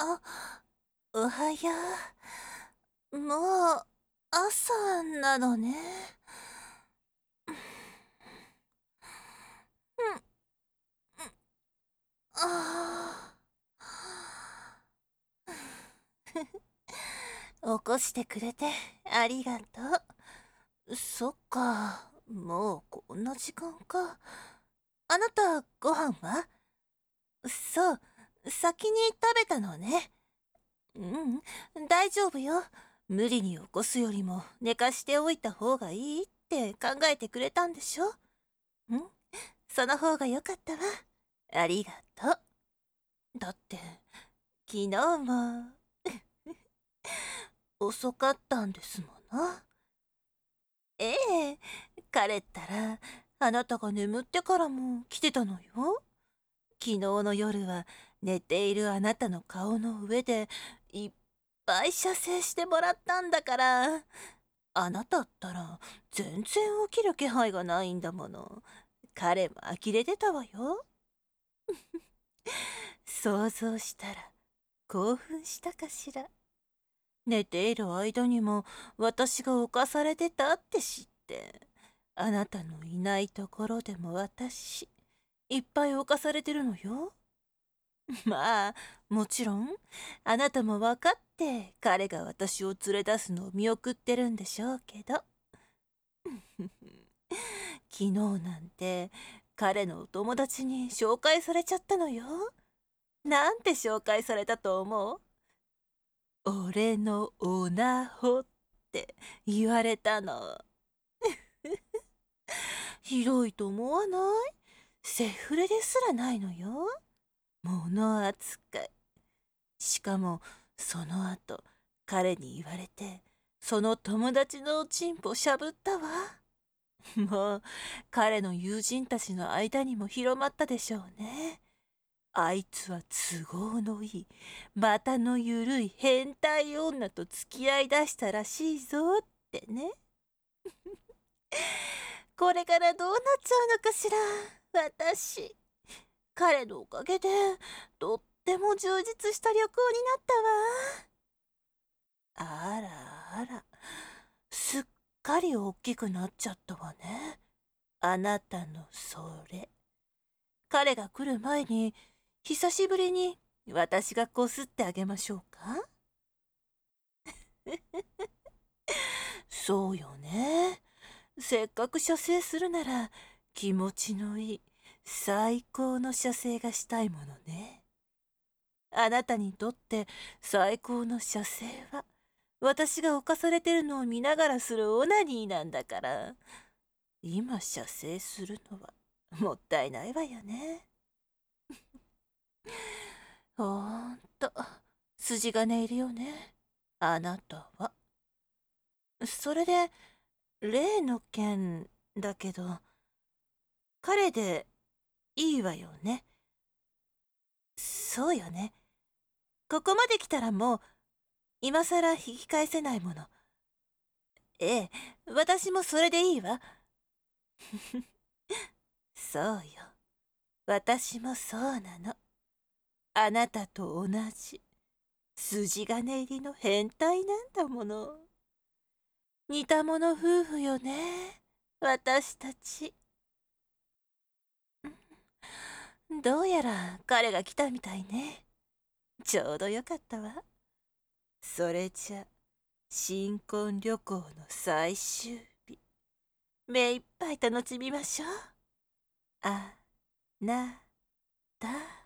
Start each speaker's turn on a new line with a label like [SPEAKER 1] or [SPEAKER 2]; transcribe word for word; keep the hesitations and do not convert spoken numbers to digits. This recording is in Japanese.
[SPEAKER 1] あ、おはよう。もう、朝なのね。うん、ああ。起こしてくれてありがとう。そっか、もうこんな時間か。あなた、ご飯は？そう、先に食べたのね。うん、大丈夫よ。無理に起こすよりも寝かしておいた方がいいって考えてくれたんでしょ？んその方が良かったわ。ありがとう。だって、昨日も遅かったんですもの。ええ、彼ったら、あなたが眠ってからも来てたのよ。昨日の夜は寝ているあなたの顔の上でいっぱい射精してもらったんだから。あなたったら全然起きる気配がないんだもの。彼も呆れてたわよ。想像したら興奮したかしら。寝ている間にも私が犯されてたって知って、あなたのいないところでも私いっぱい犯されてるのよ。まあもちろんあなたも分かって彼が私を連れ出すのを見送ってるんでしょうけど。昨日なんて彼のお友達に紹介されちゃったのよ。なんて紹介されたと思う？俺のオナホって言われたの。ひどいと思わない？セフレですらないのよ。物扱い。しかもその後彼に言われてその友達のおちんぽしゃぶったわ。もう彼の友人たちの間にも広まったでしょうね。あいつは都合のいい股のゆるい変態女と付き合いだしたらしいぞってね。これからどうなっちゃうのかしら。私彼のおかげでとっても充実した旅行になったわ。あらあら、すっかり大きくなっちゃったわね、あなたのそれ。彼が来る前に久しぶりに私がこすってあげましょうか？そうよね。せっかく射精するなら気持ちのいい最高の射精がしたいものね。あなたにとって最高の射精は私が犯されてるのを見ながらするオナニーなんだから、今射精するのはもったいないわよね。ほんと筋金いるよね、あなたは。それで例の件だけど、彼でいいわよね？そうよね。ここまで来たらもう今さら引き返せないもの。ええ、私もそれでいいわ。そうよ。私もそうなの。あなたと同じ筋金入りの変態なんだもの。似た者夫婦よね、私たち。どうやら彼が来たみたいね。ちょうどよかったわ。それじゃ新婚旅行の最終日、目いっぱい楽しみましょう。あなた。